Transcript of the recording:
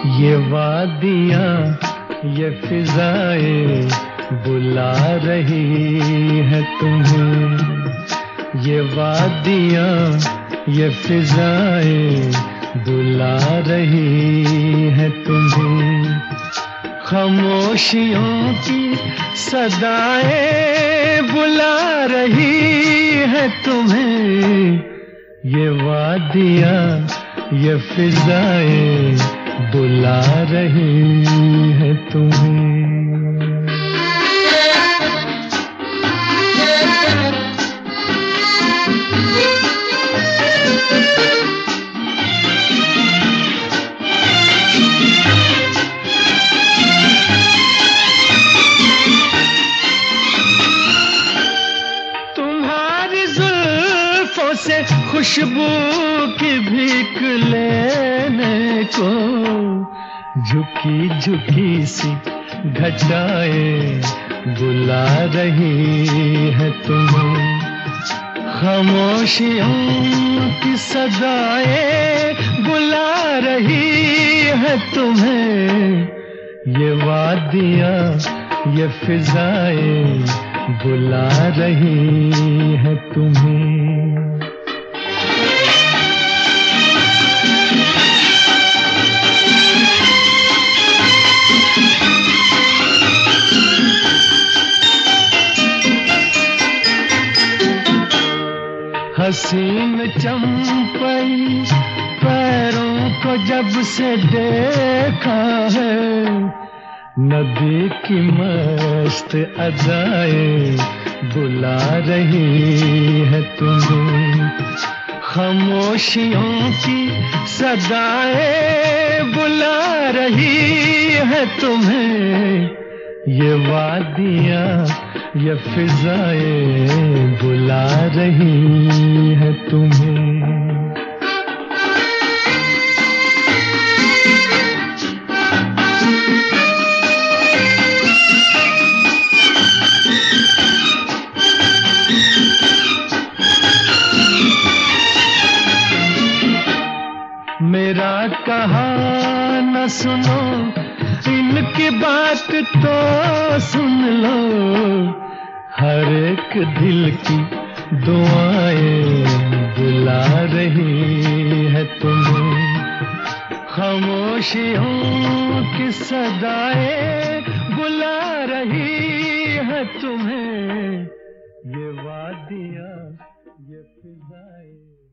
ये वादियाँ ये फिजाएं बुला रही है तुम्हें। ये वादियाँ ये फिजाएं बुला रही है तुम्हें। खामोशियों की सदाएं बुला रही है तुम्हें। ये वादियाँ ये फिजाएं बुला रही है तुम्हें। तुम्हारी जुल्फों से खुशबू की भीख लेने को झुकी झुकी सी घटाएं बुला रही है तुम्हें। खामोशियों की सदाएं बुला रही है तुम्हें। ये वादियाँ ये फिजाएं बुला रही है तुम्हें। हसीन चंपई पैरों को जब से देखा है, नदी की मस्त अदाएं बुला रही है तुम्हें। खामोशियों की सदाएं बुला रही है तुम्हें। ये वादियाँ ये फिजाएं बुला रही है तुम्हें। मेरा कहा न सुनो, इनकी बात तो सुन लो। हर एक दिल की दुआएं बुला रही है तुम्हें। खामोशियों की सदाएं बुला रही है तुम्हें। ये वादियाँ ये फिजाएं